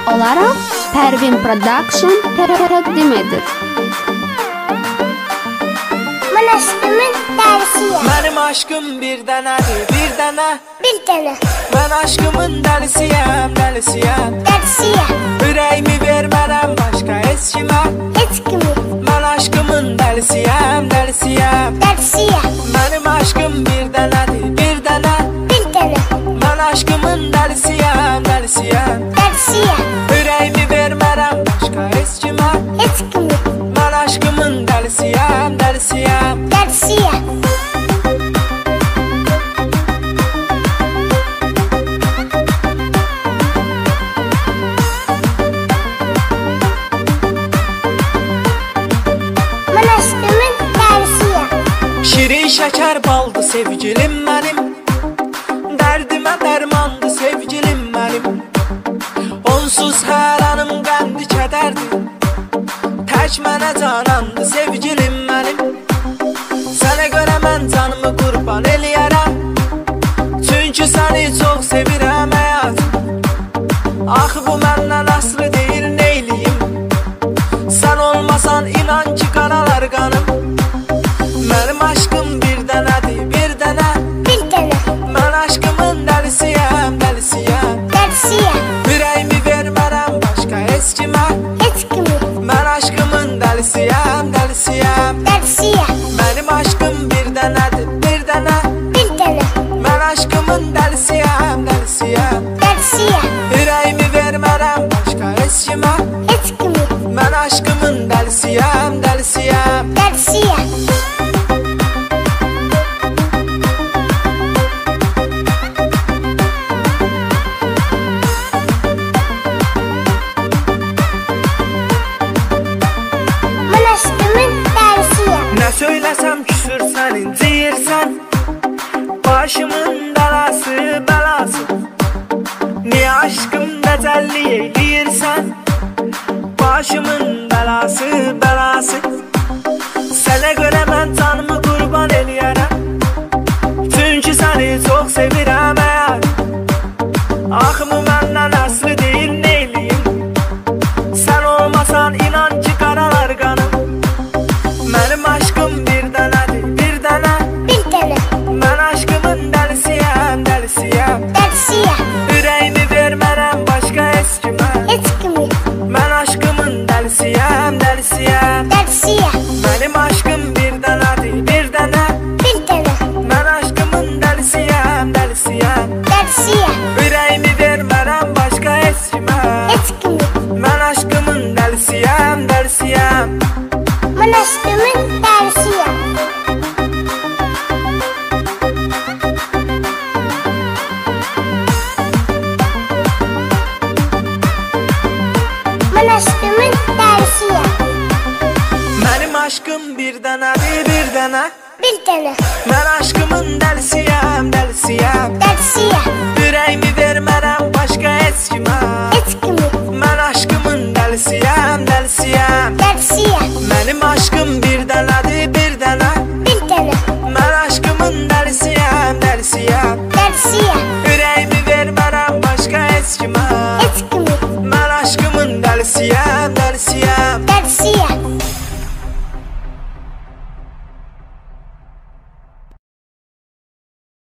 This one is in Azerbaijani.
olarak Pervin Production təqdim edir. Mən aşkımın dəlisiyəm. Mənim aşkım bir dənədir, bir dənə. Bir dənə. Mən aşkımın dəlisiyəm, dəlisiyəm. Dəlisiyəm. Ürəyimi vermərəm başqa heç kimə. Heç kimi. Mən aşkımın dəlisiyəm, dəlisiyəm. Dəlisiyəm. Mənim aşkım bir dənədir, bir dənə. Bir dənə. Mən aşkımın dəlisiyəm, dəlisiyəm. Dəlisiyəm. Ürəyimi vermərəm başqa heç kimə. Heç kimi. Mən aşkımın dəlisiyəm, dəlisiyəm. Dəlisiyəm. Mən aşkımın dəlisiyəm. Şirin şəkər baldı sevgilim mənim. Dərdimə dərmandı sevgilim mənim. Onsuz hər anım qəmdi kədərdi. Tək mənə canandı sevgilim mənim. Sənə görə mən canımı qurban eləyərəm. Çünki səni çox sevirəm həyat. Axı bu məndən aslı deyil, neyliyim? Sən olmasan inan ki qaralar qanım. Mənim aşkım bir dənədir, bir dənə. Bir dənə. Mən aşkımın dəlisiyəm, dəlisiyəm. Dəlisiyəm. Ürəyimi vermərəm başqa heç kimə. Heç kimi. Mən aşkımın dəlisiyəm, dəlisiyəm. Dəlisiyəm. Mənim aşkım bir dənədir, bir dənə. Bir dənə. Mən aşkımın dəlisiyəm, dəlisiyəm. Dəlisiyəm. Ürəyimi vermərəm başqa heç kimə. Heç kimi. Mən aşkımın dəlisiyəm, dəlisiyəm. Dəlisiyəm. Mən aşkımın dəlisiyəm. Nə söyləsəm küsürsən, inciyirsən. Başımın dəlası, bəlası. Niyə aşkım dəcəlli eləyirsən? Başımın bəlası, bəlası. Sənə görə mən canımı qurban eləyərəm. Çünki səni çox sevirəm həyat. Axımı məndən aslı deyil, neyliyim? Sən olmasan inan ki qaralar qanım. Mənim aşkım bir dənədir, bir dənə. Bir dənə. Mən aşkımın dəlisiyəm, dəlisiyəm. Dəlisiyəm. Ürəyimi vermərəm başqa heç kimə. Heç kimi. Mən aşkımın dəlisiyəm, dəlisiyəm. Dəlisiyəm. Mənim aşkım bir dənədir, bir dənə. Bir dənə. Mən aşkımın dəlisiyəm, dəlisiyəm. Dəlisiyəm. Ürəyimi vermərəm başqa heç kimə. Heç kimi. Mən aşkımın dəlisiyəm, dəlisiyəm. Mən aşkımın dəlisiyəm. Mən aşkımın dəlisiyəm. Mənim aşkım bir dənədir, bir dənə. Bir dənə. Mən aşkımın dəlisiyəm, dəlisiyəm. Dəlisiyəm. Ürəyimi vermərəm başqa heç kimə. Heç kimi. Mən aşkımın dəlisiyəm, dəlisiyəm. Dəlisiyəm. Mənim aşkım